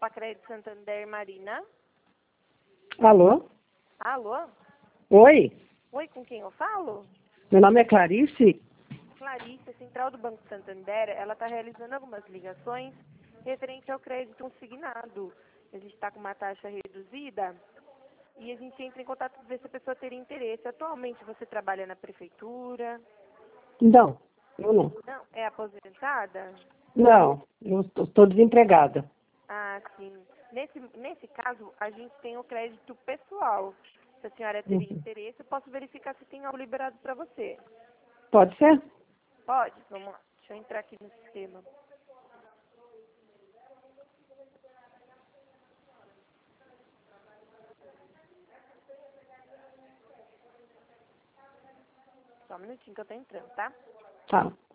Copa Crédito Santander Marina. Alô? Alô? Oi, Oi, com quem eu falo? meu nome é Clarice. Clarice, a Central do Banco Santander, ela está realizando algumas ligações referente ao crédito consignado. A gente está com uma taxa reduzida e a gente entra em contato para ver se a pessoa teria interesse. Atualmente você trabalha na prefeitura? Não, eu não. Não, é aposentada? Não, eu estou desempregada. Ah, sim. Nesse caso, a gente tem o crédito pessoal. Se a senhora teria Uhum. interesse, eu posso verificar se tem algo liberado para você. Pode ser? Pode? Vamos lá. Deixa eu entrar aqui no sistema. Só um minutinho que eu tô entrando, tá? Tá.